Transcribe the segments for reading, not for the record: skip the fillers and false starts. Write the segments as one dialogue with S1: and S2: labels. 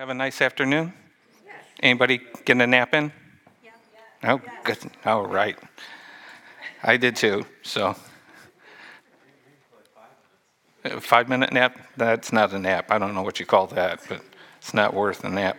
S1: Have a nice afternoon. Anybody getting a nap in? Oh, good. All right. I did too. So, 5 minute nap? That's not a nap. I don't know what you call that, but it's not worth a nap.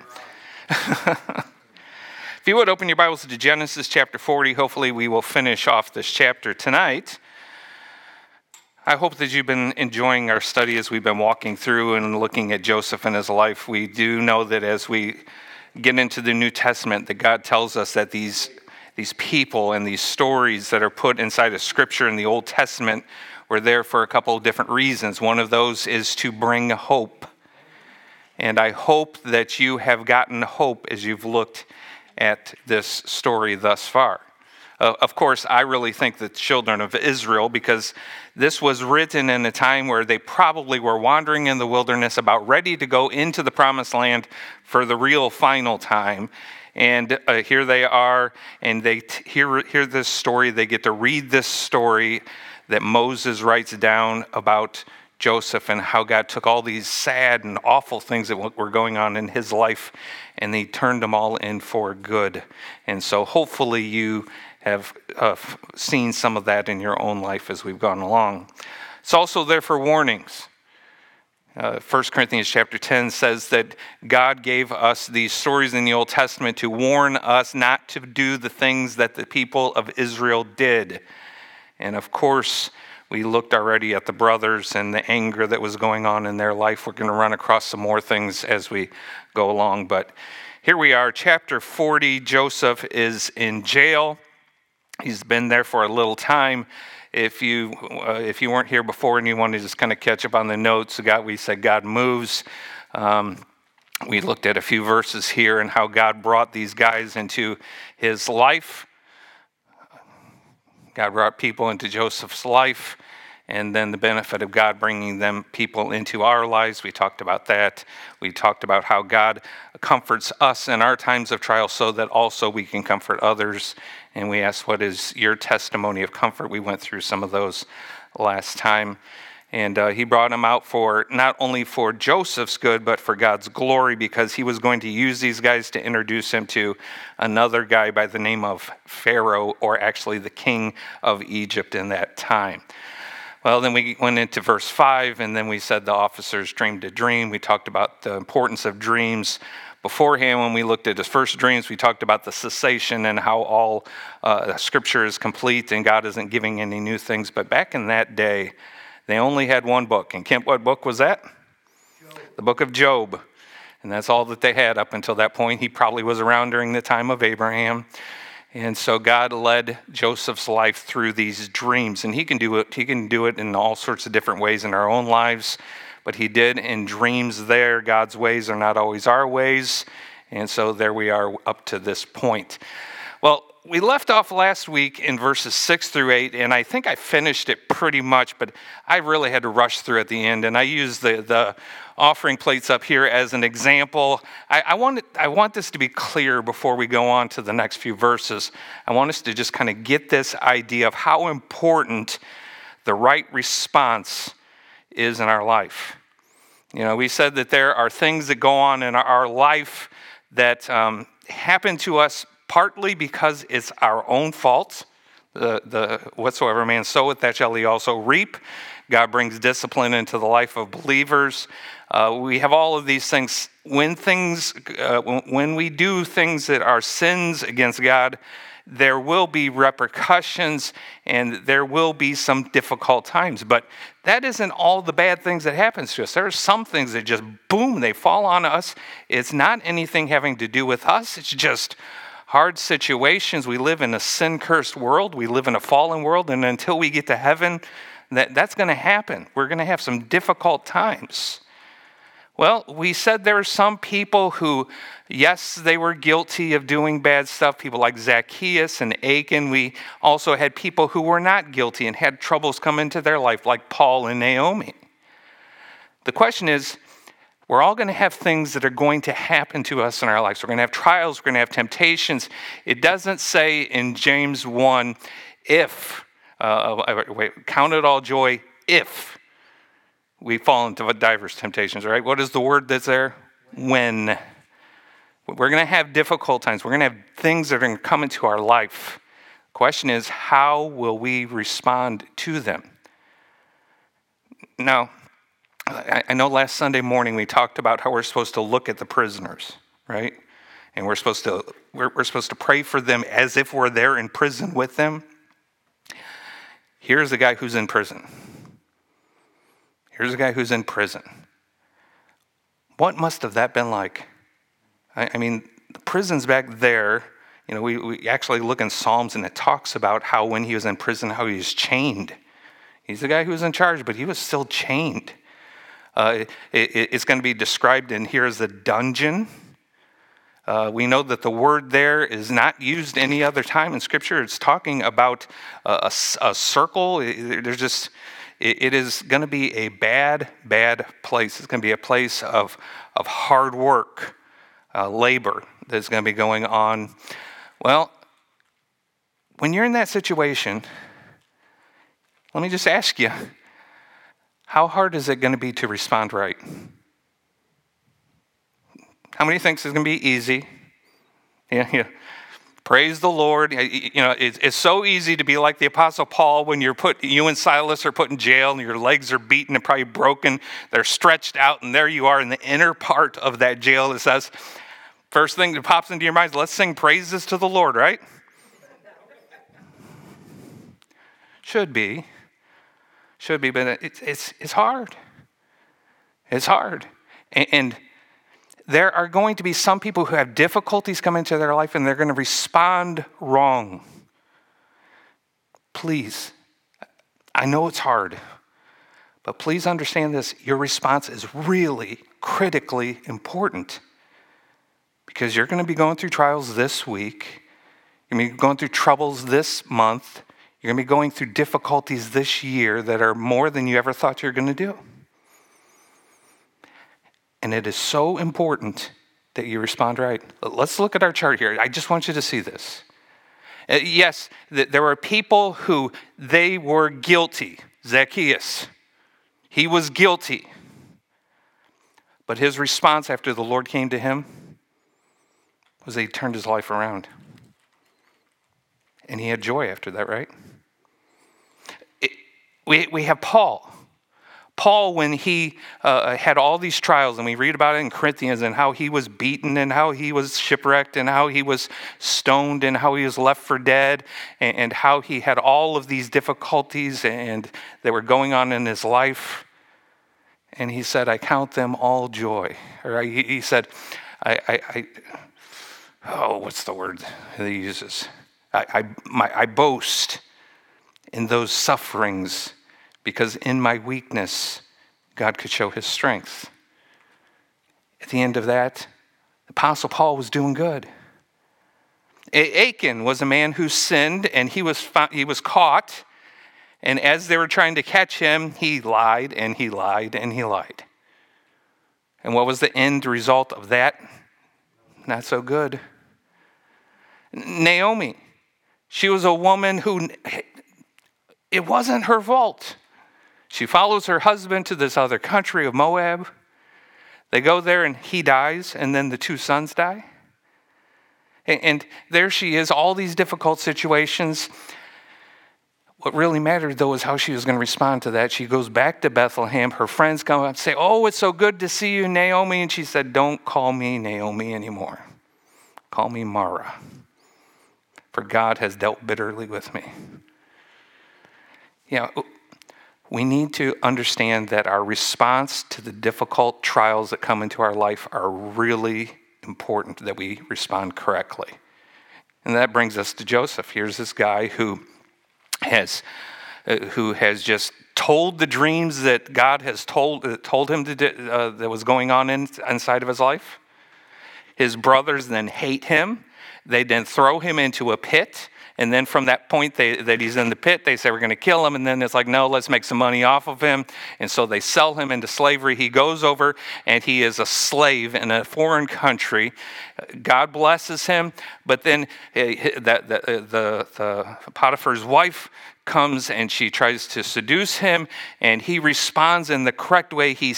S1: If you would open your Bibles to Genesis chapter 40, hopefully we will finish off this chapter tonight. I hope that you've been enjoying our study as we've been walking through and looking at Joseph and his life. We do know that as we get into the New Testament, that God tells us that these people and these stories that are put inside of Scripture in the Old Testament were there for a couple of different reasons. One of those is to bring hope. And I hope that you have gotten hope as you've looked at this story thus far. Of course, I really think the children of Israel, because this was written in a time where they probably were wandering in the wilderness, about ready to go into the promised land for the real final time. And here they are, and they hear this story. They get to read this story that Moses writes down about Joseph and how God took all these sad and awful things that were going on in his life, and he turned them all in for good. And so hopefully you have seen some of that in your own life as we've gone along. It's also there for warnings. 1 Corinthians chapter 10 says that God gave us these stories in the Old Testament to warn us not to do the things that the people of Israel did. And of course, we looked already at the brothers and the anger that was going on in their life. We're going to run across some more things as we go along. But here we are, chapter 40. Joseph is in jail. He's been there for a little time. If you weren't here before and you want to just kind of catch up on the notes, we said God moves. We looked at a few verses here and how God brought these guys into his life. God brought people into Joseph's life, and then the benefit of God bringing them people into our lives. We talked about that. We talked about how God comforts us in our times of trial so that also we can comfort others. And we asked, what is your testimony of comfort? We went through some of those last time. And he brought them out for not only for Joseph's good, but for God's glory, because he was going to use these guys to introduce him to another guy by the name of Pharaoh, or actually the king of Egypt in that time. Well, then we went into verse 5, and then we said the officers dreamed a dream. We talked about the importance of dreams. Beforehand, when we looked at his first dreams, we talked about the cessation and how all Scripture is complete and God isn't giving any new things. But back in that day, they only had one book. And Kent, what book was that? Job. The book of Job. And that's all that they had up until that point. He probably was around during the time of Abraham. And so God led Joseph's life through these dreams. And he can do it. He can do it in all sorts of different ways in our own lives. But he did in dreams there. God's ways are not always our ways. And so there we are up to this point. Well, we left off last week in verses 6 through 8, and I think I finished it pretty much, but I really had to rush through at the end, and I used the offering plates up here as an example. I want this to be clear before we go on to the next few verses. I want us to just kind of get this idea of how important the right response is in our life. You know, we said that there are things that go on in our life that happen to us partly because it's our own fault. The whatsoever man soweth, that shall he also reap. God brings discipline into the life of believers. We have all of these things. When we do things that are sins against God, there will be repercussions and there will be some difficult times. But that isn't all the bad things that happens to us. There are some things that just, boom, they fall on us. It's not anything having to do with us. It's just hard situations. We live in a sin-cursed world. We live in a fallen world. And until we get to heaven, that's going to happen. We're going to have some difficult times. Well, we said there are some people who, yes, they were guilty of doing bad stuff, people like Zacchaeus and Achan. We also had people who were not guilty and had troubles come into their life, like Paul and Naomi. The question is, we're all going to have things that are going to happen to us in our lives. We're going to have trials, we're going to have temptations. It doesn't say in James 1, if, count it all joy if we fall into diverse temptations, right? What is the word that's there? When. We're going to have difficult times. We're going to have things that are going to come into our life. The question is, how will we respond to them? Now, I know last Sunday morning we talked about how we're supposed to look at the prisoners, right? And we're supposed to pray for them as if we're there in prison with them. Here's a guy who's in prison. Here's a guy who's in prison. What must have that been like? I mean, the prison's back there. You know, we actually look in Psalms and it talks about how when he was in prison, how he was chained. He's the guy who was in charge, but he was still chained. It's going to be described in here as a dungeon. We know that the word there is not used any other time in Scripture. It's talking about a circle. It is going to be a bad place. It's going to be a place of hard work, labor that's going to be going on. Well, when you're in that situation, let me just ask you, how hard is it going to be to respond right? How many thinks it's going to be easy? Yeah. Praise the Lord. You know, it's so easy to be like the Apostle Paul when you and Silas are put in jail and your legs are beaten and probably broken. They're stretched out and there you are in the inner part of that jail. It says, first thing that pops into your mind is, let's sing praises to the Lord, right? Should be, but it's hard. It's hard. And there are going to be some people who have difficulties come into their life and they're going to respond wrong. Please, I know it's hard, but please understand this. Your response is really critically important because you're going to be going through trials this week. You're going to be going through troubles this month. You're going to be going through difficulties this year that are more than you ever thought you were going to do. And it is so important that you respond right. Let's look at our chart here. I just want you to see this. Yes, there were people who they were guilty. Zacchaeus, he was guilty. But his response after the Lord came to him was that he turned his life around. And he had joy after that, right? We have Paul. Paul, when he had all these trials, and we read about it in Corinthians, and how he was beaten, and how he was shipwrecked, and how he was stoned, and how he was left for dead, and how he had all of these difficulties and that were going on in his life. And he said, I count them all joy. Or he said, what's the word that he uses? I boast in those sufferings, because in my weakness, God could show his strength. At the end of that, the Apostle Paul was doing good. Achan was a man who sinned, and he was caught. And as they were trying to catch him, he lied, and he lied, and he lied. And what was the end result of that? Not so good. Naomi, she was a woman who, it wasn't her fault. She follows her husband to this other country of Moab. They go there and he dies, and then the two sons die. And there she is, all these difficult situations. What really mattered, though, is how she was going to respond to that. She goes back to Bethlehem. Her friends come up and say, oh, it's so good to see you, Naomi. And she said, don't call me Naomi anymore. Call me Mara. For God has dealt bitterly with me. You know, we need to understand that our response to the difficult trials that come into our life are really important, that we respond correctly. And that brings us to Joseph. Here's this guy who has just told the dreams that God has told him that was going on inside of his life. His brothers then hate him. They then throw him into a pit. And then from that point that he's in the pit, they say, we're going to kill him. And then it's like, no, let's make some money off of him. And so they sell him into slavery. He goes over and he is a slave in a foreign country. God blesses him. But then the Potiphar's wife comes and she tries to seduce him, and he responds in the correct way. He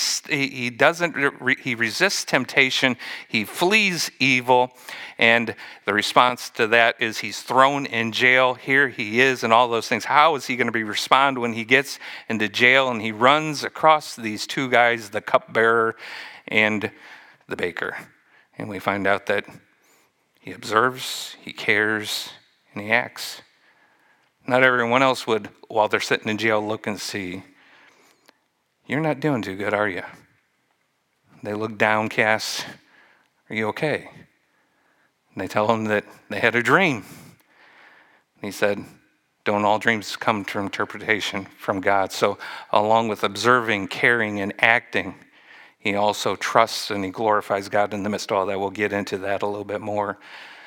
S1: resists temptation, he flees evil, and the response to that is he's thrown in jail. Here he is, and all those things. How is he going to respond when he gets into jail and he runs across these two guys, the cupbearer and the baker? And we find out that he observes, he cares, and he acts. Not everyone else would, while they're sitting in jail, look and see, "You're not doing too good, are you?" They look downcast. "Are you okay?" And they tell him that they had a dream. And he said, "Don't all dreams come to interpretation from God?" So along with observing, caring, and acting, he also trusts and he glorifies God in the midst of all that. We'll get into that a little bit more.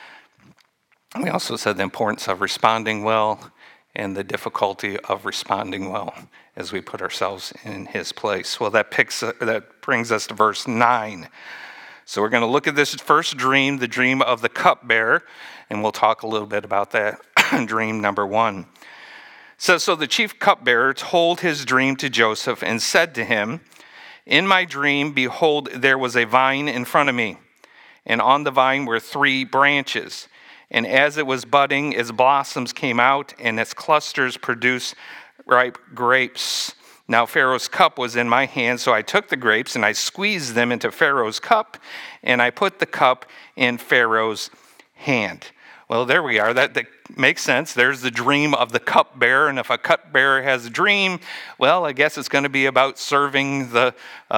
S1: We also said the importance of responding well and the difficulty of responding well as we put ourselves in his place. Well, that brings us to verse 9. So we're going to look at this first dream, the dream of the cupbearer, and we'll talk a little bit about that. Dream number 1. So the chief cupbearer told his dream to Joseph and said to him, "In my dream, behold, there was a vine in front of me, and on the vine were 3 branches. And as it was budding, its blossoms came out, and its clusters produced ripe grapes. Now Pharaoh's cup was in my hand, so I took the grapes, and I squeezed them into Pharaoh's cup, and I put the cup in Pharaoh's hand." Well, there we are. That makes sense. There's the dream of the cupbearer, and if a cupbearer has a dream, well, I guess it's going to be about serving the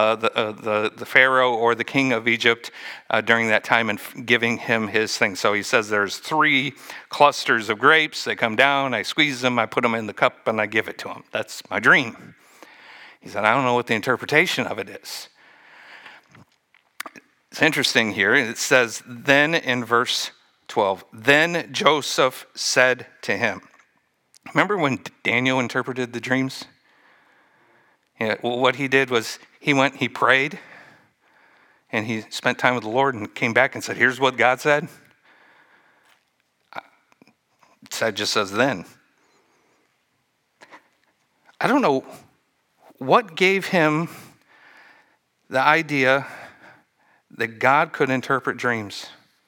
S1: Pharaoh or the king of Egypt during that time and giving him his thing. So he says there's 3 clusters of grapes. They come down, I squeeze them, I put them in the cup, and I give it to him. That's my dream. He said, I don't know what the interpretation of it is. It's interesting here. It says, then in verse 12, then Joseph said to him. Remember when Daniel interpreted the dreams? Yeah, well, what he did was he went, he prayed, and he spent time with the Lord and came back and said, here's what God said. It just says then. I don't know what gave him the idea that God could interpret dreams.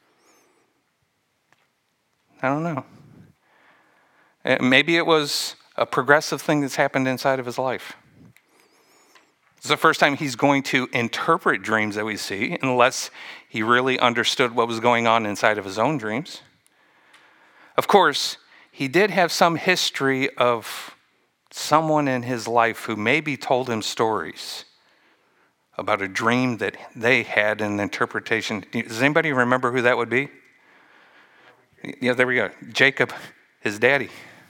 S1: I don't know. Maybe it was a progressive thing that's happened inside of his life. It's the first time he's going to interpret dreams that we see, unless he really understood what was going on inside of his own dreams. Of course, he did have some history of someone in his life who maybe told him stories about a dream that they had an interpretation. Does anybody remember who that would be? Yeah, there we go. Jacob, his daddy.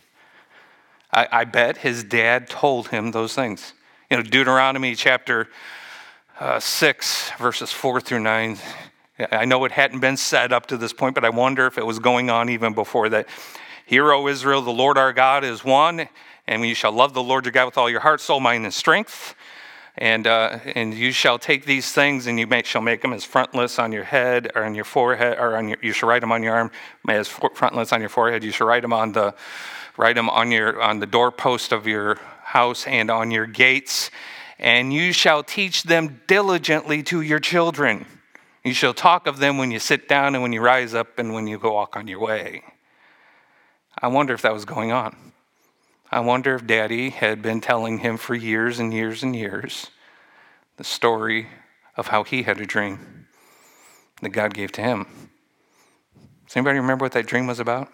S1: I bet his dad told him those things. You know, Deuteronomy chapter 6, verses 4 through 9. I know it hadn't been said up to this point, but I wonder if it was going on even before that. Hear, O Israel, the Lord our God is one, and you shall love the Lord your God with all your heart, soul, mind, and strength. And you shall take these things, and shall make them as frontlets on your head, or on your forehead, or you shall write them on your arm as frontlets on your forehead. You shall write them on the doorpost of your house and on your gates. And you shall teach them diligently to your children. You shall talk of them when you sit down and when you rise up and when you go walk on your way. I wonder if that was going on. I wonder if Daddy had been telling him for years and years and years the story of how he had a dream that God gave to him. Does anybody remember what that dream was about?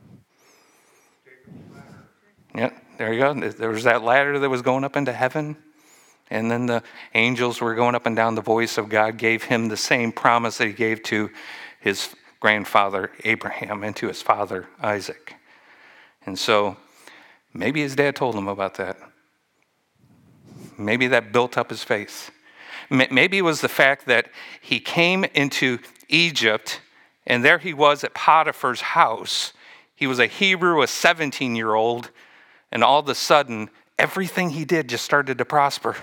S1: Yeah, there you go. There was that ladder that was going up into heaven, and then the angels were going up and down. The voice of God gave him the same promise that he gave to his grandfather Abraham and to his father Isaac. And so maybe his dad told him about that. Maybe that built up his faith. Maybe it was the fact that he came into Egypt, and there he was at Potiphar's house. He was a Hebrew, a 17-year-old, and all of a sudden, everything he did just started to prosper.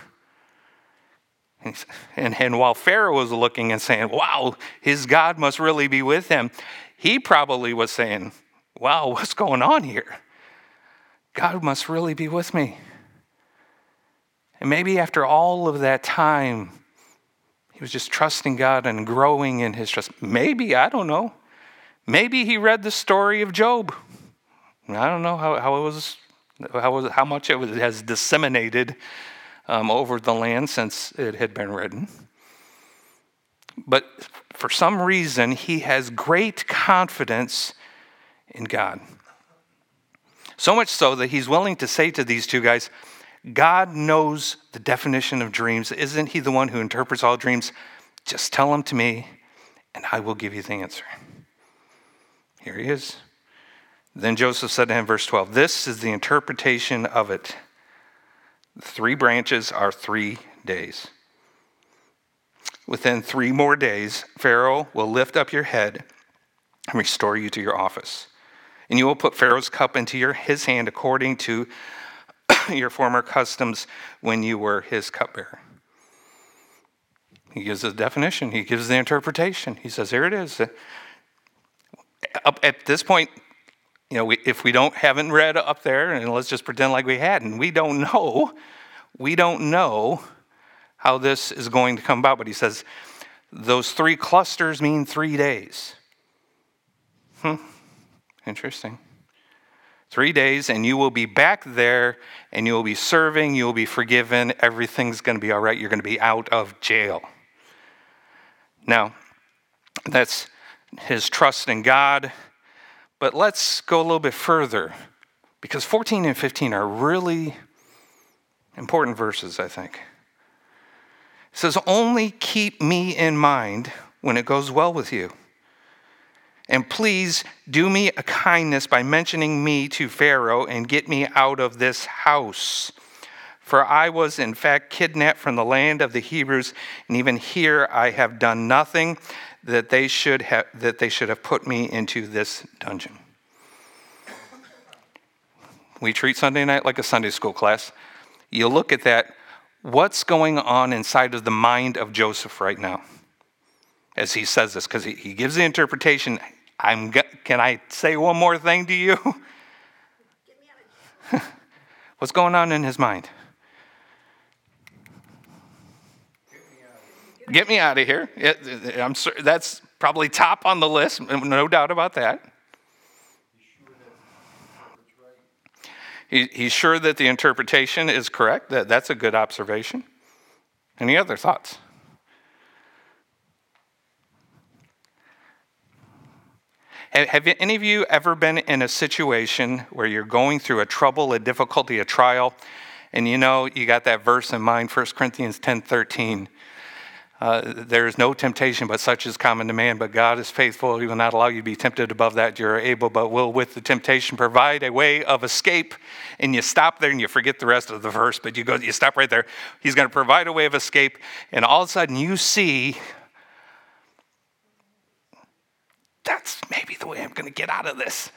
S1: And while Pharaoh was looking and saying, wow, his God must really be with him, he probably was saying, wow, what's going on here? God must really be with me. And maybe after all of that time, he was just trusting God and growing in his trust. Maybe, I don't know. Maybe he read the story of Job. I don't know how much has disseminated over the land since it had been written. But for some reason, he has great confidence in God. So much so that he's willing to say to these two guys, God knows the definition of dreams. Isn't he the one who interprets all dreams? Just tell them to me, and I will give you the answer. Here he is. Then Joseph said to him, verse 12, this is the interpretation of it. The 3 branches are 3 days. Within 3 more days, Pharaoh will lift up your head and restore you to your office. And you will put Pharaoh's cup into his hand according to your former customs when you were his cupbearer. He gives the definition. He gives the interpretation. He says, here it is. Up at this point, if we haven't read up there, and let's just pretend like we hadn't, we don't know how this is going to come about. But he says, those 3 clusters mean 3 days. Interesting. 3 days, and you will be back there, and you will be serving, you will be forgiven, everything's going to be all right, you're going to be out of jail. Now, that's his trust in God, but let's go a little bit further, because 14 and 15 are really important verses, I think. It says, only keep me in mind when it goes well with you. And please do me a kindness by mentioning me to Pharaoh and get me out of this house. For I was in fact kidnapped from the land of the Hebrews, and even here I have done nothing that they should have put me into this dungeon. We treat Sunday night like a Sunday school class. You look at that, what's going on inside of the mind of Joseph right now as he says this? Because he gives the interpretation. Can I say one more thing to you? What's going on in his mind? Get me out of here. I'm sorry, that's probably top on the list, no doubt about that. He's sure that the interpretation is correct. That's a good observation. Any other thoughts? Have any of you ever been in a situation where you're going through a trouble, a difficulty, a trial, and you got that verse in mind, 1 Corinthians 10:13. There is no temptation but such is common to man, but God is faithful. He will not allow you to be tempted above that you're able, but will with the temptation provide a way of escape. And you stop there and you forget the rest of the verse, but you stop right there. He's going to provide a way of escape, and all of a sudden you see, that's maybe the way I'm going to get out of this.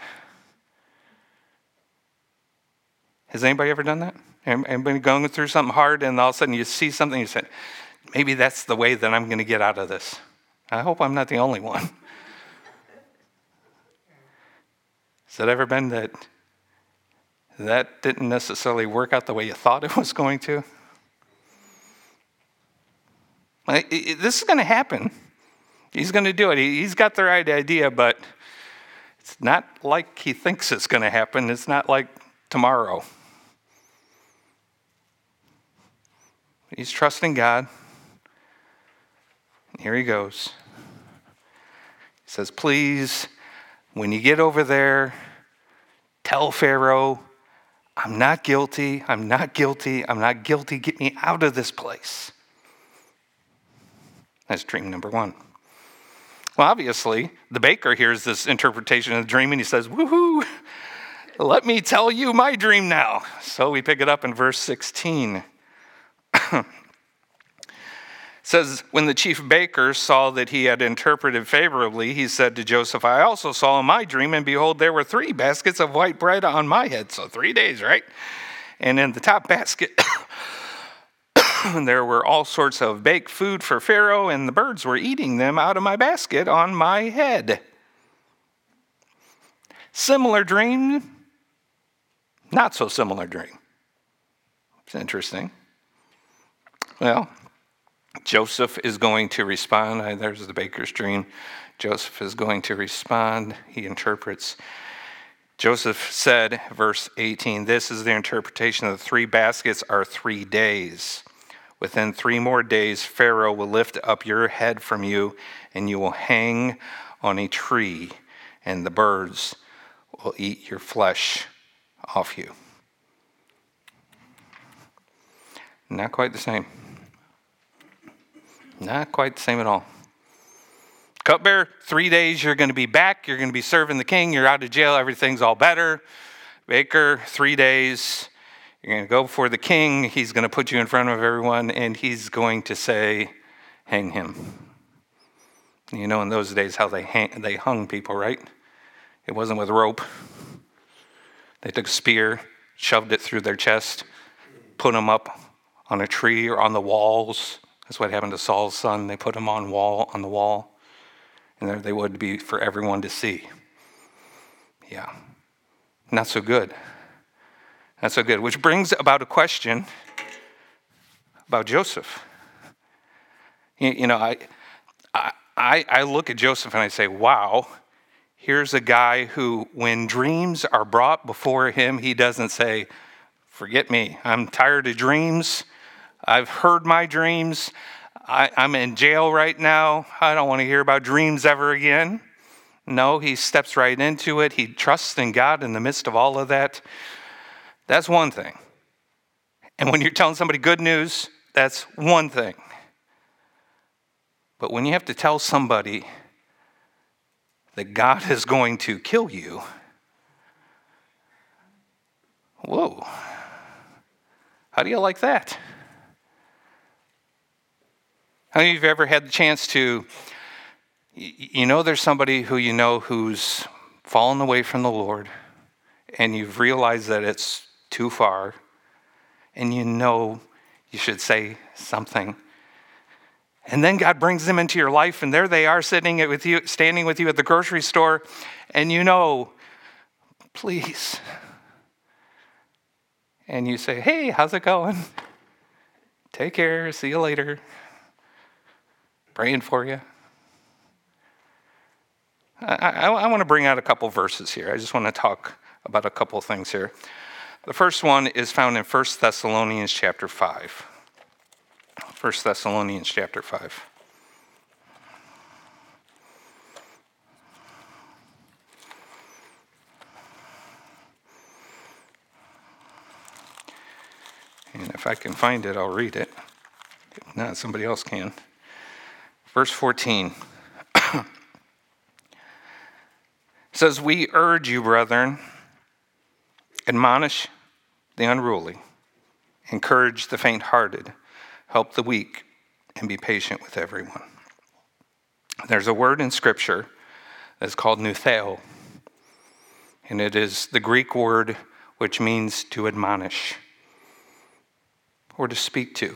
S1: Has anybody ever done that? Anybody going through something hard and all of a sudden you see something, you say, maybe that's the way that I'm going to get out of this. I hope I'm not the only one. Has that ever been that didn't necessarily work out the way you thought it was going to? This is going to happen. He's going to do it. He's got the right idea, but it's not like he thinks it's going to happen. It's not like tomorrow. He's trusting God. And here he goes. He says, please, when you get over there, tell Pharaoh, I'm not guilty. I'm not guilty. I'm not guilty. Get me out of this place. That's dream number 1. Well, obviously, the baker hears this interpretation of the dream and he says, woohoo, let me tell you my dream now. So we pick it up in verse 16. It says, when the chief baker saw that he had interpreted favorably, he said to Joseph, I also saw in my dream, and behold, there were 3 baskets of white bread on my head. So 3 days, right? And in the top basket, there were all sorts of baked food for Pharaoh, and the birds were eating them out of my basket on my head. Similar dream? Not so similar dream. It's interesting. Well, Joseph is going to respond. There's the baker's dream. Joseph is going to respond. He interprets. Joseph said, verse 18, this is the interpretation of the 3 baskets are 3 days. Within 3 more days, Pharaoh will lift up your head from you, and you will hang on a tree, and the birds will eat your flesh off you. Not quite the same. Not quite the same at all. Cupbearer, 3 days, you're going to be back. You're going to be serving the king. You're out of jail. Everything's all better. Baker, 3 days. You're going to go before the king. He's going to put you in front of everyone, and he's going to say, hang him. You know in those days how they hung people, right? It wasn't with rope. They took a spear, shoved it through their chest, put them up on a tree or on the walls. That's what happened to Saul's son. They put him on the wall. And there they would be for everyone to see. Yeah. Not so good. Not so good. Which brings about a question about Joseph. You know, I look at Joseph and I say, wow, here's a guy who, when dreams are brought before him, he doesn't say, forget me. I'm tired of dreams. I've heard my dreams. I'm in jail right now. I don't want to hear about dreams ever again. No, he steps right into it. He trusts in God in the midst of all of that. That's one thing. And when you're telling somebody good news, that's one thing. But when you have to tell somebody that God is going to kill you, whoa. How do you like that? How many of you have ever had the chance to, there's somebody who you know who's fallen away from the Lord, and you've realized that it's too far, and you know you should say something. And then God brings them into your life, and there they are standing with you at the grocery store, and you know, please. And you say, hey, how's it going? Take care, see you later. Praying for you. I want to bring out a couple verses here. I just want to talk about a couple things here. The first one is found in 1 Thessalonians chapter 5. 1 Thessalonians chapter 5. And if I can find it, I'll read it. If not, somebody else can. Verse 14 says, we urge you, brethren, admonish the unruly, encourage the faint-hearted, help the weak, and be patient with everyone. There's a word in Scripture that's called nutheo, and it is the Greek word which means to admonish or to speak to.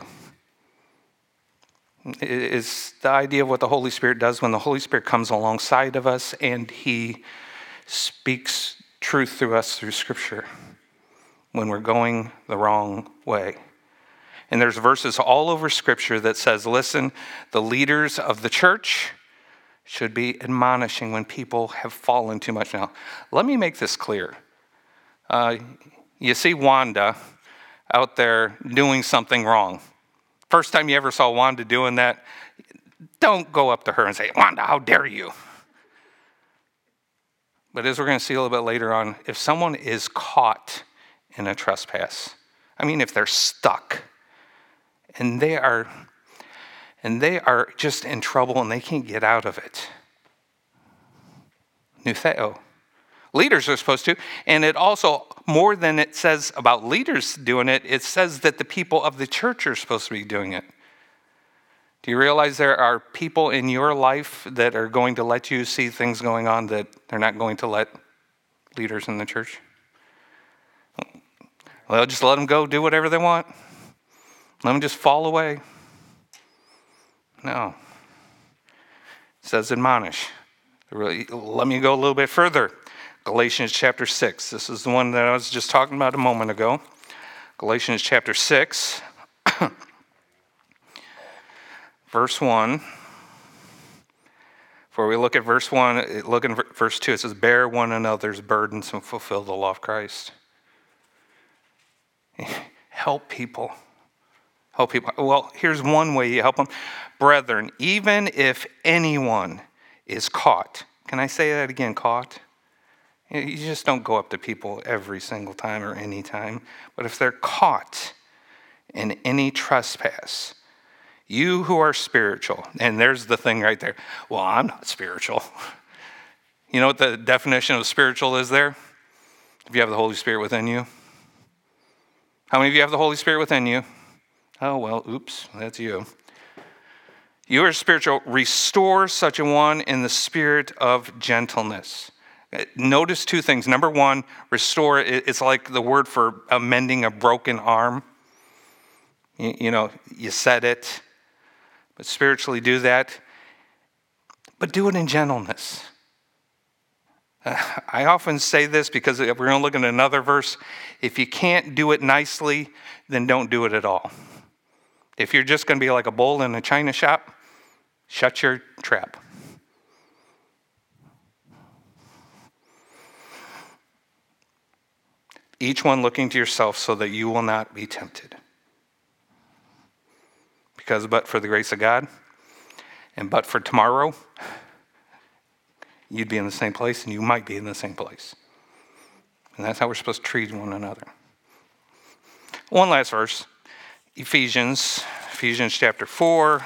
S1: It is the idea of what the Holy Spirit does when the Holy Spirit comes alongside of us and he speaks truth through us through Scripture when we're going the wrong way. And there's verses all over Scripture that says, listen, the leaders of the church should be admonishing when people have fallen too much. Now, let me make this clear. You see Wanda out there doing something wrong. First time you ever saw Wanda doing that, don't go up to her and say, Wanda, how dare you? But as we're going to see a little bit later on, if someone is caught in a trespass, if they're stuck and they are just in trouble and they can't get out of it, nutheo. Leaders are supposed to, and it also, more than it says about leaders doing it, it says that the people of the church are supposed to be doing it. Do you realize there are people in your life that are going to let you see things going on that they're not going to let leaders in the church? Well, just let them go do whatever they want. Let them just fall away. No. It says admonish. Let me go a little bit further. Galatians chapter 6. This is the one that I was just talking about a moment ago. Galatians chapter 6, verse 1. Before we look at verse 1, look in verse 2. It says, bear one another's burdens and fulfill the law of Christ. Help people. Help people. Well, here's one way you help them. Brethren, even if anyone is caught. Can I say that again, caught? You just don't go up to people every single time or any time. But if they're caught in any trespass, you who are spiritual, and there's the thing right there. Well, I'm not spiritual. You know what the definition of spiritual is there? If you have the Holy Spirit within you. How many of you have the Holy Spirit within you? Oh, well, oops, that's you. You are spiritual. Restore such a one in the spirit of gentleness. Notice two things. Number one, restore. It's like the word for mending a broken arm. You know, you said it, but spiritually do that. But do it in gentleness. I often say this because we're going to look at another verse. If you can't do it nicely, then don't do it at all. If you're just going to be like a bull in a china shop, shut your trap. Each one looking to yourself so that you will not be tempted. Because but for the grace of God, and but for tomorrow, you'd be in the same place and you might be in the same place. And that's how we're supposed to treat one another. One last verse, Ephesians chapter 4.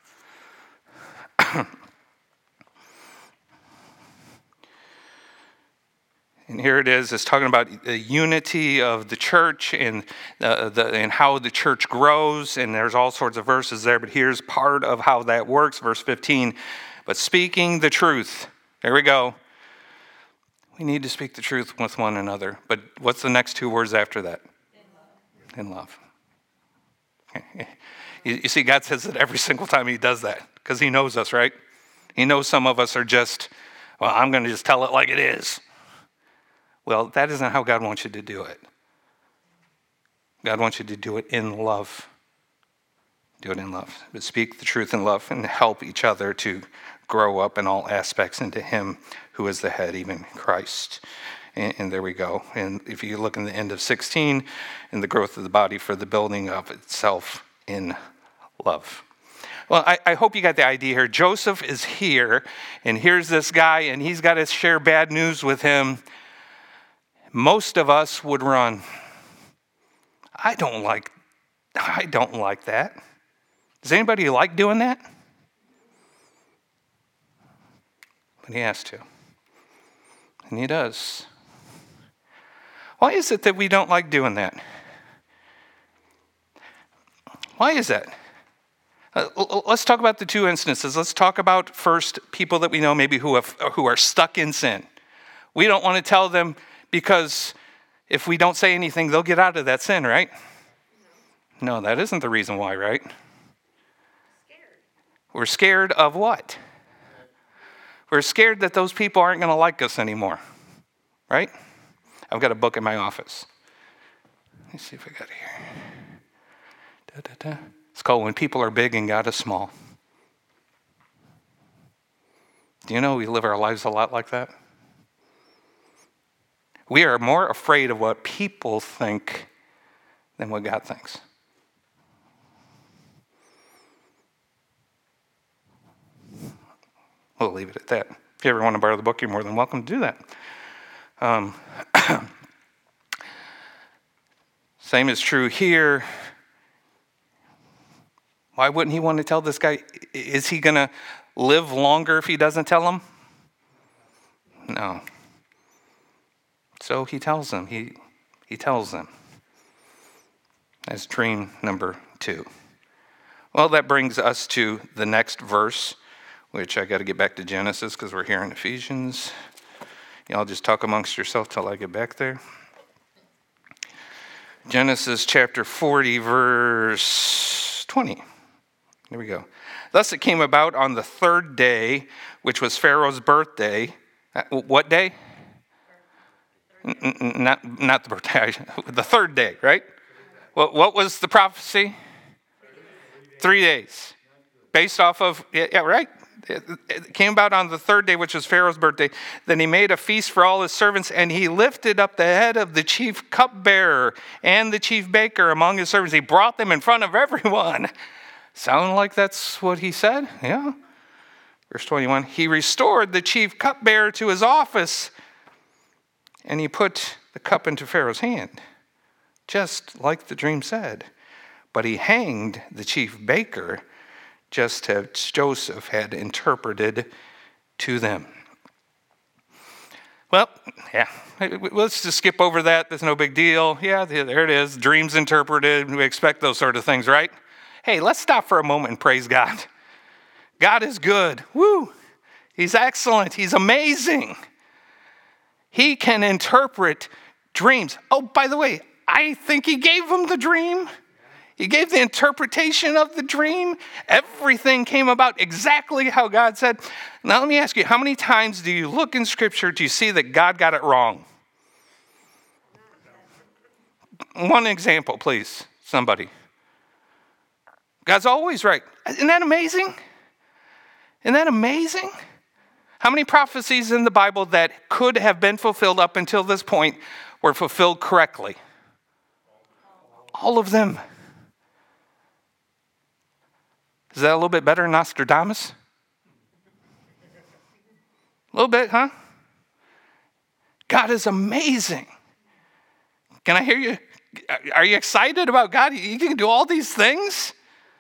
S1: And here it is. It's talking about the unity of the church and how the church grows. And there's all sorts of verses there. But here's part of how that works. Verse 15. But speaking the truth. There we go. We need to speak the truth with one another. But what's the next two words after that? In love. You see, God says it every single time he does that. Because he knows us, right? He knows some of us are just, well, I'm going to just tell it like it is. Well, that isn't how God wants you to do it. God wants you to do it in love. Do it in love. But speak the truth in love and help each other to grow up in all aspects into him who is the head, even Christ. And there we go. And if you look in the end of 16, in the growth of the body for the building of itself in love. Well, I hope you got the idea here. Joseph is here, and here's this guy, and he's got to share bad news with him. Most of us would run. I don't like that. Does anybody like doing that? But he has to. And he does. Why is it that we don't like doing that? Why is that? Let's talk about the two instances. Let's talk about first people that we know maybe who are stuck in sin. We don't want to tell them because if we don't say anything, they'll get out of that sin, right? No, that isn't the reason why, right? We're scared of what? We're scared that those people aren't going to like us anymore, right? I've got a book in my office. Let me see if I got it here. It's called When People Are Big and God is Small. Do you know we live our lives a lot like that? We are more afraid of what people think than what God thinks. We'll leave it at that. If you ever want to borrow the book, you're more than welcome to do that. Same is true here. Why wouldn't he want to tell this guy? Is he going to live longer if he doesn't tell him? No. So he tells them. He tells them. That's dream number 2. Well, that brings us to the next verse, which I got to get back to Genesis because we're here in Ephesians. Y'all just talk amongst yourself till I get back there. Genesis chapter 40, verse 20. There we go. Thus it came about on the 3rd day, which was Pharaoh's birthday. What day? Not the birthday, the third day, right? What was the prophecy? 3 days. Based off of, yeah, right? It came about on the third day, which was Pharaoh's birthday. Then he made a feast for all his servants, and he lifted up the head of the chief cupbearer and the chief baker among his servants. He brought them in front of everyone. Sound like that's what he said? Yeah. Verse 21, he restored the chief cupbearer to his office, and he put the cup into Pharaoh's hand, just like the dream said. But he hanged the chief baker, just as Joseph had interpreted to them. Well, yeah, let's just skip over that. There's no big deal. Yeah, there it is. Dreams interpreted. We expect those sort of things, right? Hey, let's stop for a moment and praise God. God is good. Woo! He's excellent. He's amazing. He can interpret dreams. Oh, by the way, I think he gave him the dream. He gave the interpretation of the dream. Everything came about exactly how God said. Now let me ask you, how many times do you look in Scripture, do you see that God got it wrong? One example, please, somebody. God's always right. Isn't that amazing? Isn't that amazing? How many prophecies in the Bible that could have been fulfilled up until this point were fulfilled correctly? All of them. Is that a little bit better than Nostradamus? A little bit, huh? God is amazing. Can I hear you? Are you excited about God? He can do all these things?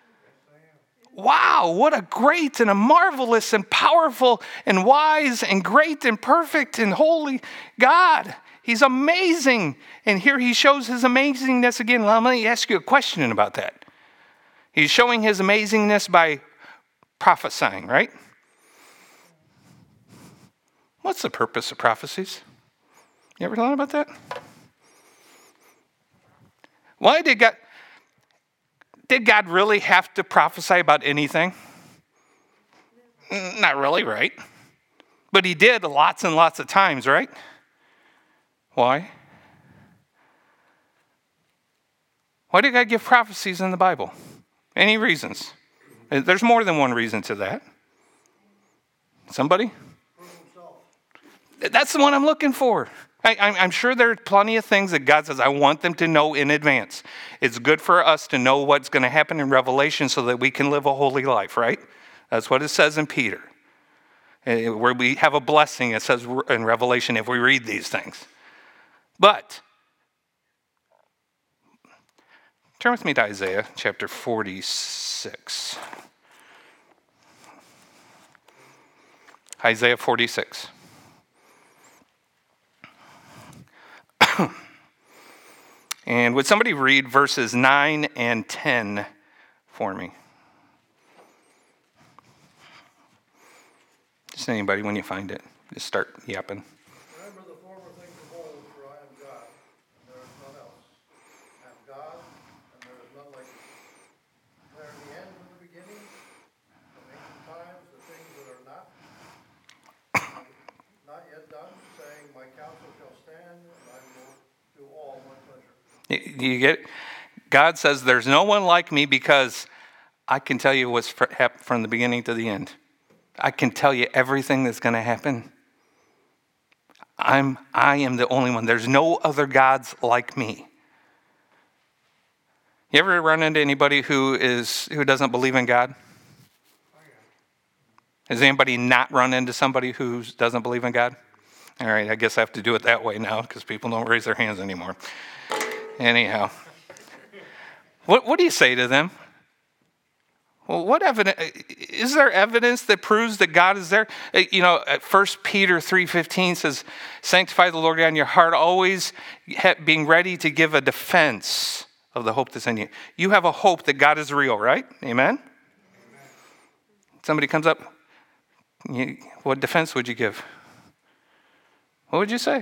S1: Wow, what a great and a marvelous and powerful and wise and great and perfect and holy God. He's amazing. And here he shows his amazingness again. Let me ask you a question about that. He's showing his amazingness by prophesying, right? What's the purpose of prophecies? You ever thought about that? Why did God really have to prophesy about anything? Not really, right? But he did lots and lots of times, right? Why? Why did God give prophecies in the Bible? Any reasons? There's more than one reason to that. Somebody? That's the one I'm looking for. I'm sure there are plenty of things that God says, I want them to know in advance. It's good for us to know what's going to happen in Revelation so that we can live a holy life, right? That's what it says in Peter. Where we have a blessing, it says in Revelation if we read these things. But, turn with me to Isaiah chapter 46. Isaiah 46. And would somebody read verses 9 and 10 for me? Just anybody when you find it. Just start yapping.
S2: Remember the former things of old, for I am God, and there is none else. I am God, and there is none like me. Declare the end and the beginning, from ancient times, the things that are not yet done, saying, my counsel shall stand, and I will do all my pleasure.
S1: You get it? God says there's no one like me because I can tell you what's happened from the beginning to the end. I can tell you everything that's going to happen. I am the only one. There's no other gods like me. You ever run into anybody who doesn't believe in God? Has anybody not run into somebody who doesn't believe in God? All right, I guess I have to do it that way now because people don't raise their hands anymore. Anyhow, what do you say to them? Well, what evidence is there? Evidence that proves that God is there? You know, 1 Peter 3:15 says, "Sanctify the Lord God in your heart, always being ready to give a defense of the hope that's in you." You have a hope that God is real, right? Amen. Somebody comes up, what defense would you give? What would you say?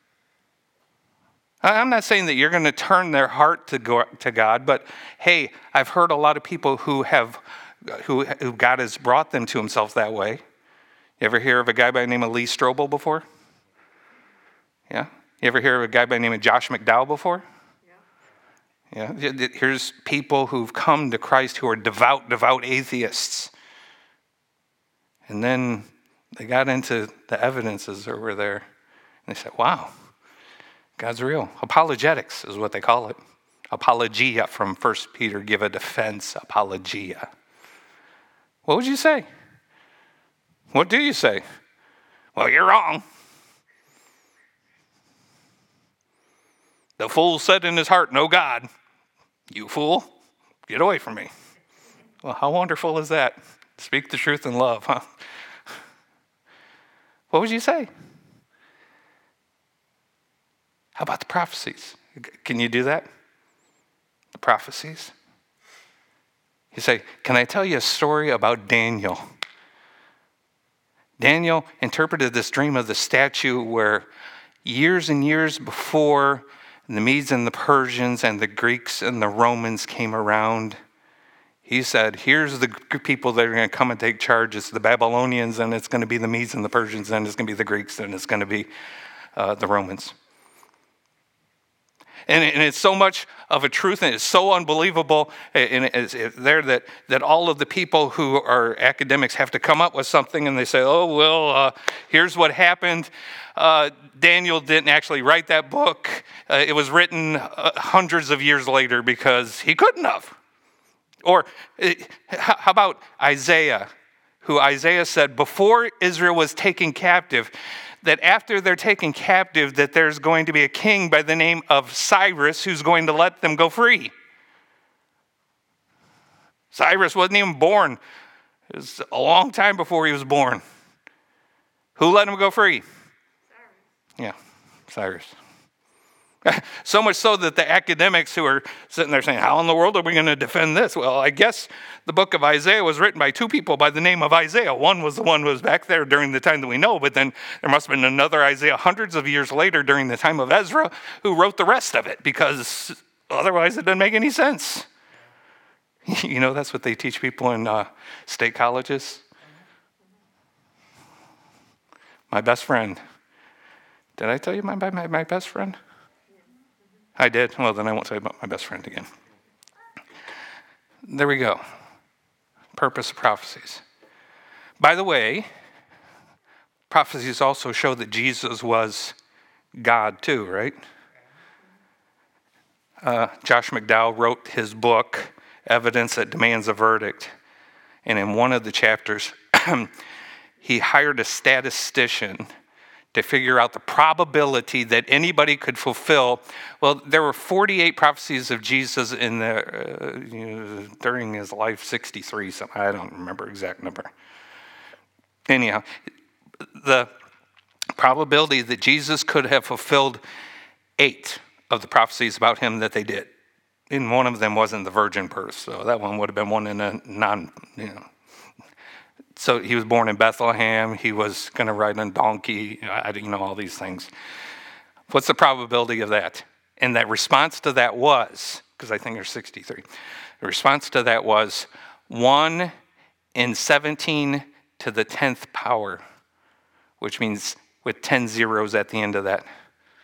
S1: I'm not saying that you're going to turn their heart to God, but hey, I've heard a lot of people who God has brought them to himself that way. You ever hear of a guy by the name of Lee Strobel before? Yeah? You ever hear of a guy by the name of Josh McDowell before? Yeah. Here's people who've come to Christ who are devout atheists. And then they got into the evidences over there. And they said, wow, God's real. Apologetics is what they call it. Apologia from 1 Peter, give a defense, apologia. What would you say? What do you say? Well, you're wrong. The fool said in his heart, no God. You fool, get away from me. Well, how wonderful is that? Speak the truth in love, huh? What would you say? How about the prophecies? Can you do that? The prophecies? You say, can I tell you a story about Daniel? Daniel interpreted this dream of the statue where years and years before the Medes and the Persians and the Greeks and the Romans came around, he said, here's the people that are going to come and take charge. It's the Babylonians, and it's going to be the Medes and the Persians, and it's going to be the Greeks, and it's going to be the Romans. And it's so much of a truth, and it's so unbelievable and it's there that all of the people who are academics have to come up with something, and they say, oh, well, here's what happened. Daniel didn't actually write that book. It was written hundreds of years later because he couldn't have. Or how about Isaiah, who Isaiah said before Israel was taken captive, that after they're taken captive, that there's going to be a king by the name of Cyrus who's going to let them go free. Cyrus wasn't even born. It was a long time before he was born. Who let him go free? Cyrus. Yeah, Cyrus. So much so that the academics who are sitting there saying, how in the world are we going to defend this? Well, I guess the book of Isaiah was written by two people by the name of Isaiah. One was the one who was back there during the time that we know, but then there must have been another Isaiah hundreds of years later during the time of Ezra who wrote the rest of it, because otherwise it doesn't make any sense. You know, that's what they teach people in state colleges. My best friend. Did I tell you my best friend? I did. Well, then I won't say about my best friend again. There we go. Purpose of prophecies. By the way, prophecies also show that Jesus was God too, right? Josh McDowell wrote his book, Evidence That Demands a Verdict. And in one of the chapters, he hired a statistician to figure out the probability that anybody could fulfill. Well, there were 48 prophecies of Jesus in during his life, 63, something. I don't remember exact number. Anyhow, the probability that Jesus could have fulfilled 8 of the prophecies about him that they did. And one of them wasn't the virgin birth, so that one would have been one in a So he was born in Bethlehem. He was going to ride on a donkey. All these things. What's the probability of that? And that response to that was, because I think there's 63. The response to that was 1 in 17 to the 10th power, which means with 10 zeros at the end of that.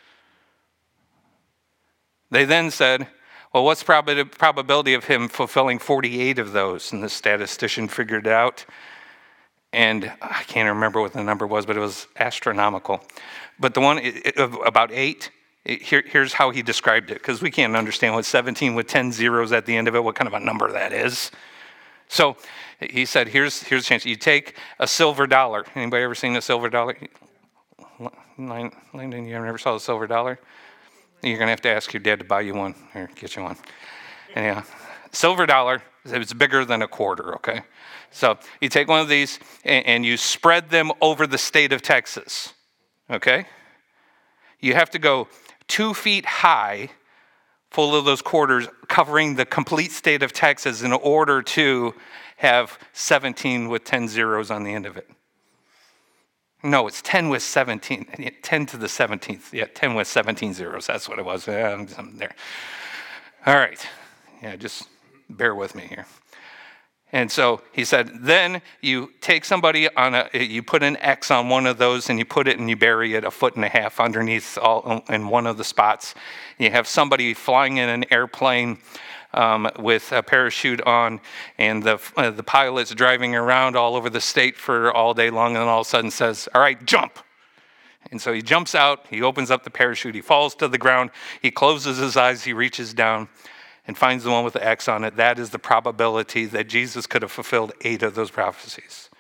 S1: They then said, well, what's the probability of him fulfilling 48 of those? And the statistician figured it out. And I can't remember what the number was, but it was astronomical. But the one about 8, here's how he described it, because we can't understand what 17 with 10 zeros at the end of it, what kind of a number that is. So he said, here's a chance. You take a silver dollar. Anybody ever seen a silver dollar? Landon, you ever saw a silver dollar? You're going to have to ask your dad to buy you one or get you one. Anyhow, silver dollar, it's bigger than a quarter, okay? So you take one of these and you spread them over the state of Texas, okay? You have to go 2 feet high, full of those quarters, covering the complete state of Texas in order to have 17 with 10 zeros on the end of it. No, it's 10 with 17, 10 to the 17th. Yeah, 10 with 17 zeros, that's what it was. Yeah, I'm there. All right, yeah, just bear with me here. And so he said, then you take somebody you put an X on one of those and you put it and you bury it 1.5 feet underneath in one of the spots. You have somebody flying in an airplane with a parachute on, and the pilot's driving around all over the state for all day long, and then all of a sudden says, all right, jump. And so he jumps out, he opens up the parachute, he falls to the ground, he closes his eyes, he reaches down and finds the one with the X on it. That is the probability that Jesus could have fulfilled 8 of those prophecies.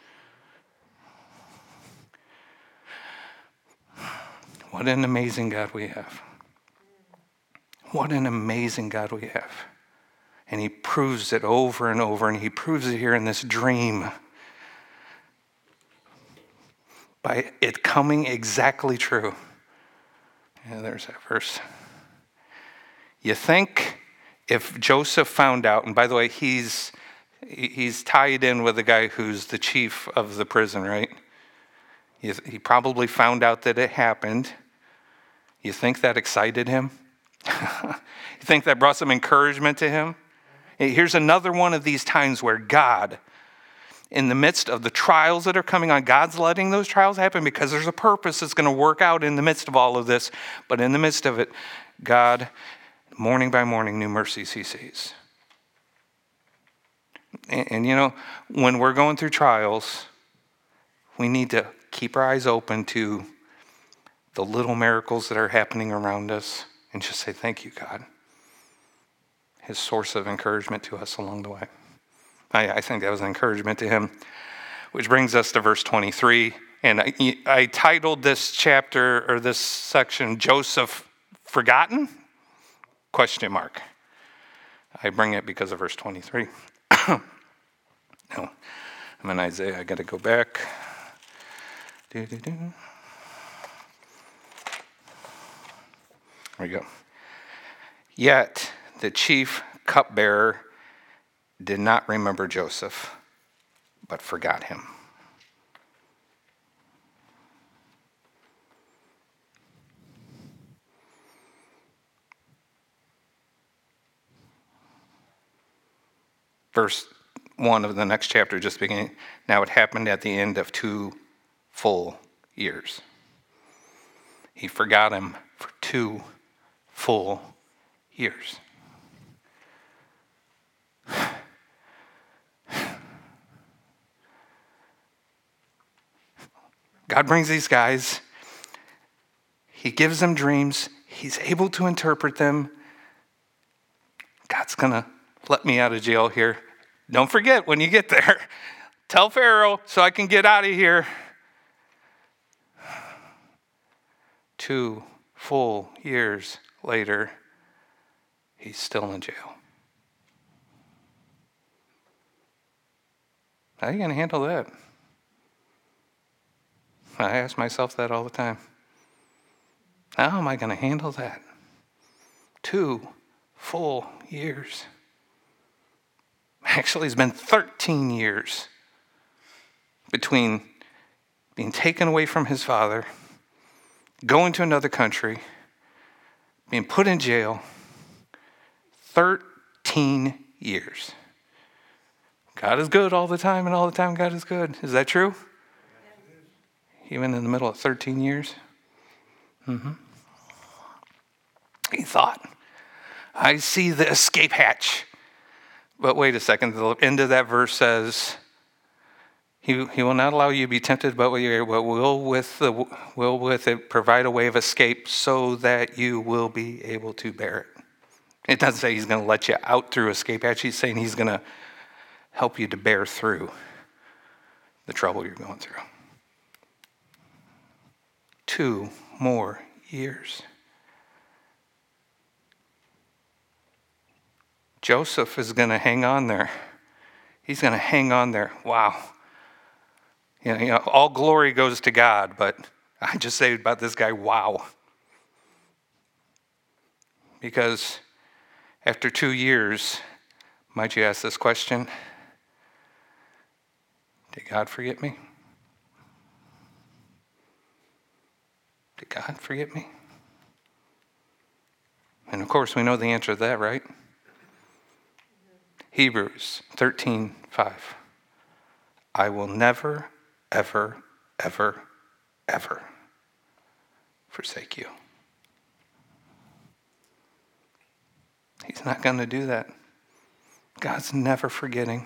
S1: What an amazing God we have. What an amazing God we have. And he proves it over and over, and he proves it here in this dream by it coming exactly true. Yeah, there's that verse. You think if Joseph found out, and by the way, he's tied in with the guy who's the chief of the prison, right? He probably found out that it happened. You think that excited him? You think that brought some encouragement to him? Here's another one of these times where God, in the midst of the trials that are coming on, God's letting those trials happen because there's a purpose that's going to work out in the midst of all of this. But in the midst of it, God, morning by morning, new mercies he sees. And you know, when we're going through trials, we need to keep our eyes open to the little miracles that are happening around us and just say, thank you, God. His source of encouragement to us along the way. I think that was an encouragement to him. Which brings us to verse 23. And I titled this chapter, or this section, Joseph Forgotten? ? I bring it because of verse 23. No, I'm in Isaiah. I got to go back. There we go. Yet the chief cupbearer did not remember Joseph, but forgot him. Verse 1 of the next chapter, just beginning. Now it happened at the end of 2 full years. He forgot him for 2 full years. God brings these guys. He gives them dreams. He's able to interpret them. God's going to let me out of jail here. Don't forget when you get there, tell Pharaoh so I can get out of here. 2 full years later, he's still in jail. How are you going to handle that? I ask myself that all the time. How am I going to handle that? 2 full years. Actually, it's been 13 years between being taken away from his father, going to another country, being put in jail. 13 years. God is good all the time, and all the time God is good. Is that true? Even in the middle of 13 years? Mm-hmm. He thought, I see the escape hatch. But wait a second, the end of that verse says, He will not allow you to be tempted, but will with it provide a way of escape so that you will be able to bear it. It doesn't say he's going to let you out through escape hatch. He's saying he's going to help you to bear through the trouble you're going through. 2 more years. Joseph is going to hang on there. He's going to hang on there. Wow. You know, all glory goes to God, but I just say about this guy, wow. Because after 2 years, might you ask this question? Did God forget me? Did God forget me? And of course, we know the answer to that, right? Hebrews 13:5. I will never, ever, ever, ever forsake you. He's not going to do that. God's never forgetting.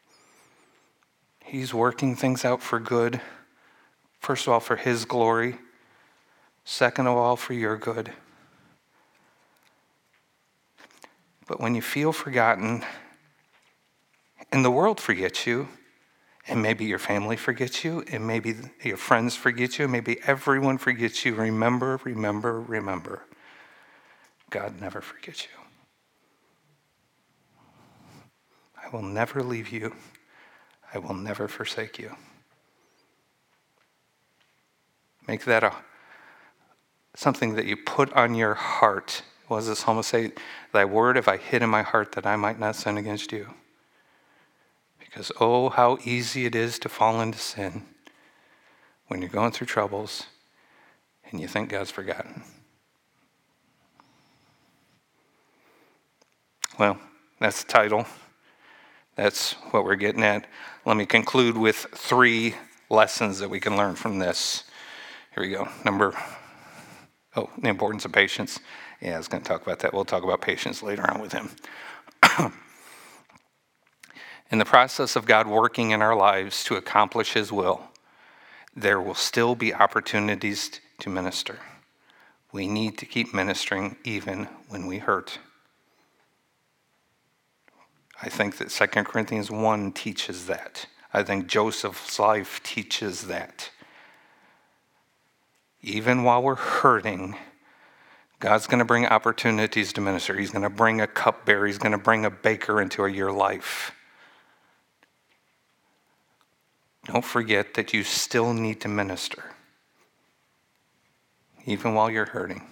S1: He's working things out for good. First of all, for his glory. Second of all, for your good. But when you feel forgotten, and the world forgets you, and maybe your family forgets you, and maybe your friends forget you, and maybe everyone forgets you, remember, remember, remember. God never forgets you. I will never leave you. I will never forsake you. Make that something that you put on your heart. What does the psalmist say? Thy word have I hid in my heart that I might not sin against you. Because oh, how easy it is to fall into sin when you're going through troubles and you think God's forgotten. Well, that's the title. That's what we're getting at. Let me conclude with 3 lessons that we can learn from this. Here we go. The importance of patience. Yeah, I was going to talk about that. We'll talk about patience later on with him. In the process of God working in our lives to accomplish his will, there will still be opportunities to minister. We need to keep ministering even when we hurt. I think that 2 Corinthians 1 teaches that. I think Joseph's life teaches that. Even while we're hurting, God's going to bring opportunities to minister. He's going to bring a cupbearer. He's going to bring a baker into your life. Don't forget that you still need to minister, even while you're hurting.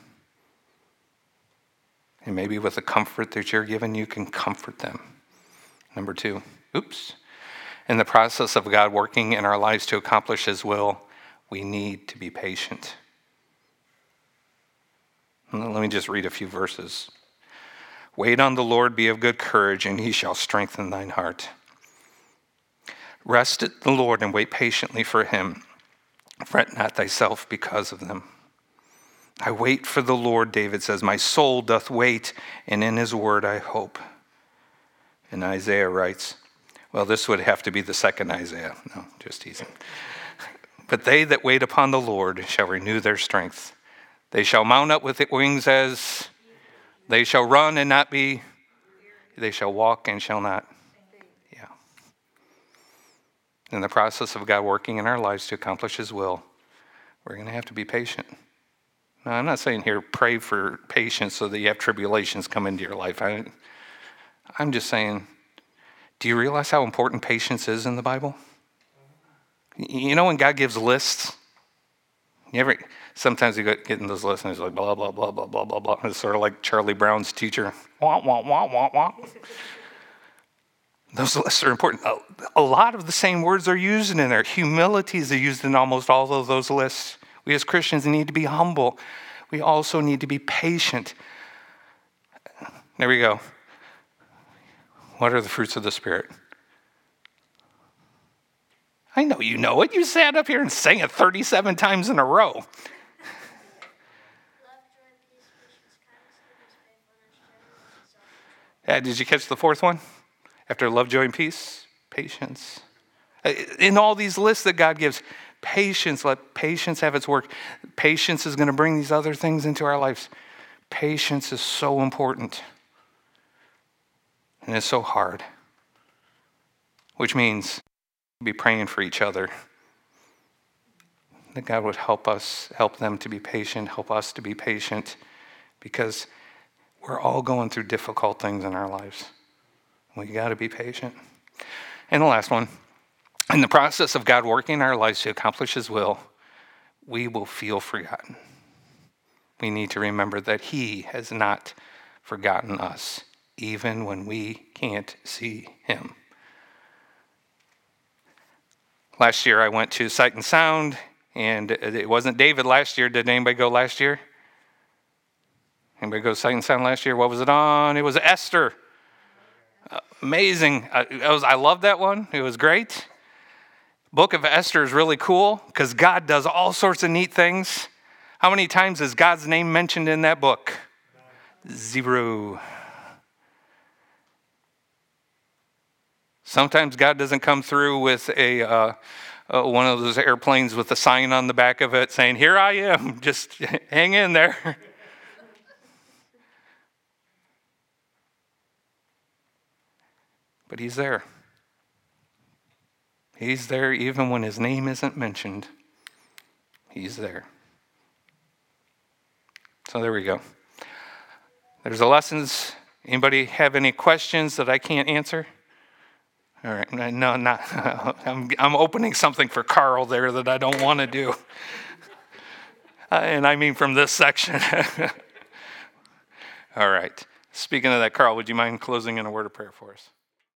S1: And maybe with the comfort that you're given, you can comfort them. Number 2, in the process of God working in our lives to accomplish his will, we need to be patient. Let me just read a few verses. Wait on the Lord, be of good courage, and he shall strengthen thine heart. Rest at the Lord and wait patiently for him. Fret not thyself because of them. I wait for the Lord, David says. My soul doth wait, and in his word I hope. And Isaiah writes, well, this would have to be the second Isaiah. No, just teasing. But they that wait upon the Lord shall renew their strength. They shall mount up with wings as they shall run and not be. They shall walk and shall not. Yeah. In the process of God working in our lives to accomplish his will, we're going to have to be patient. Now, I'm not saying here pray for patience so that you have tribulations come into your life. I'm just saying, do you realize how important patience is in the Bible? You know when God gives lists? Sometimes you get in those lists and it's like blah, blah, blah, blah, blah, blah, blah. It's sort of like Charlie Brown's teacher. Wah, wah, wah, wah, wah. Those lists are important. A lot of the same words are used in there. Humilities are used in almost all of those lists. We as Christians need to be humble. We also need to be patient. There we go. What are the fruits of the Spirit? I know you know it. You sat up here and sang it 37 times in a row. Did you catch the 4th one? After love, joy, and peace, patience. In all these lists that God gives, patience, let patience have its work. Patience is going to bring these other things into our lives. Patience is so important. And it's so hard. Which means be praying for each other. That God would help them to be patient, help us to be patient, because we're all going through difficult things in our lives. We got to be patient. And the last one, in the process of God working in our lives to accomplish his will, we will feel forgotten. We need to remember that he has not forgotten us, even when we can't see him. Last year I went to Sight and Sound, and it wasn't David last year. Did anybody go last year? Anybody go to Sight and Sound last year? What was it on? It was Esther. Amazing. I love that one. It was great. Book of Esther is really cool because God does all sorts of neat things. How many times is God's name mentioned in that book? 0. Sometimes God doesn't come through with one of those airplanes with a sign on the back of it saying, "Here I am, just hang in there." But he's there. He's there even when his name isn't mentioned. He's there. So there we go. There's the lessons. Anybody have any questions that I can't answer? All right. No, not. I'm opening something for Carl there that I don't want to do. And I mean from this section. All right. Speaking of that, Carl, would you mind closing in a word of prayer for us?